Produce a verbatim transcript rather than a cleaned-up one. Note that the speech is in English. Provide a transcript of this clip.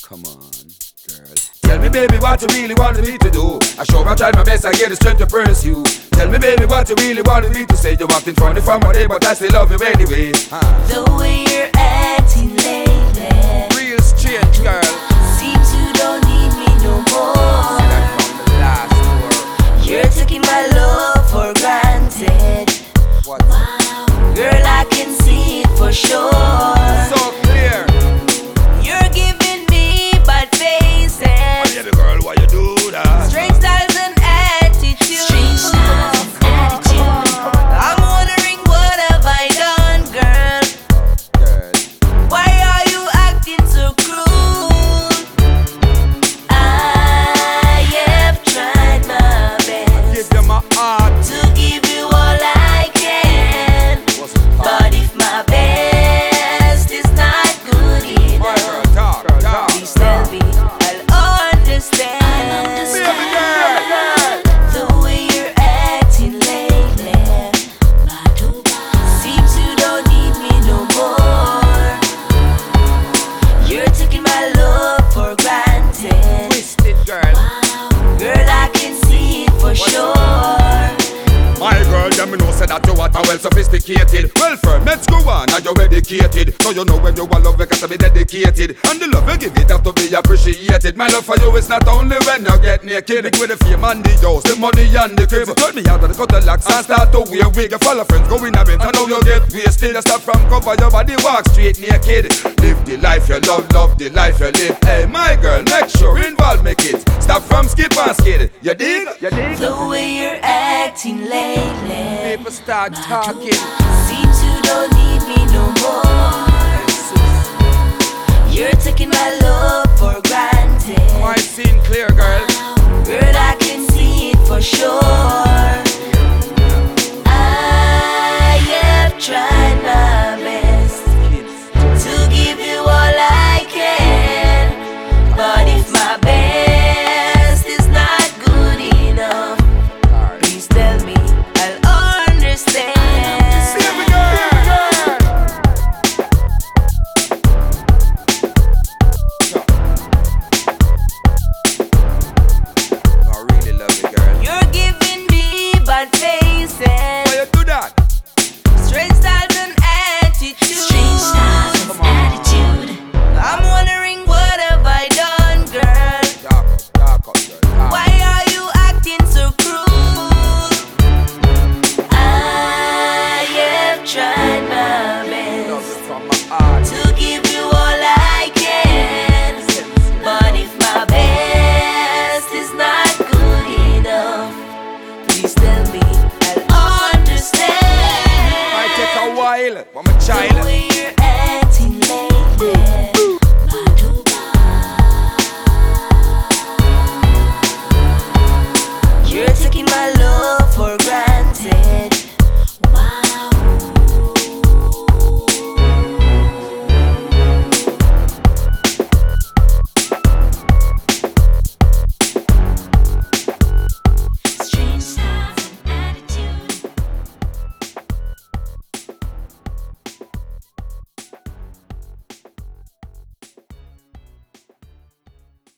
Come on, girl. Tell me, baby, what you really want me to do. I sure I tried my best, I get the strength to pursue. Tell me, baby, what you really want me to say. You walked in front of my day, but I still love you anyway. Huh. The way you're acting lately, real strange, girl. seems you don't need me no more. See that from the last tour. You're taking my love for granted. What? Wow. Girl, I can see it for sure. So clear. You're giving me bad faces. Oh, yeah, the girl, why you do that? Strange styles and attitudes. Strange styles and attitudes. I'm wondering what have I done, girl? Girl. Why are you acting so cruel? I have tried my best Give them my heart. to give you all I can, What's the part? but if my best is not good Girl, enough, talk, talk. please tell me I'll understand. Baby girl. The way you're acting lately, seems you don't need me no more. You're taking my love for granted. Twisted, girl. Girl, I can see it for sure. My girl, them know say that you are well sophisticated. Well firm, let's go on, now you're educated. So you know when you are love, you got to be dedicated. And the love you give it have to be appreciated. My love for you is not only when you get naked. Big with the fame and the house, the money and the crib. Turn me out of the cut the locks and start to wear wig. You follow friends, go in a bit, and now you get wasted. You stop from cover your body, walk straight naked. Live the life you love, love the life you live. Hey my girl, make sure involve make it. Stop from skip and skid. You dig? You dig? The way you're acting lately, People start talking. seems you don't need me no more. You're taking my love for granted. My scene clear, girl. Girl, I can see it for sure. I have tried my best to give you all I can, but if my best is not good enough, please tell me I'll understand. I really love you, girl. You're giving me bad faces, Why you do that? strange styles and attitudes. Strange styles Come on. attitude. I'm wondering what have I done, girl? Dark up, dark up, girl. Dark. Why are you acting so cruel? I have tried my Love best you from my heart. to give you all I can, but if my best is not good enough, please tell me I'll understand. Might take a while, but I'm a The child. way you're acting lately,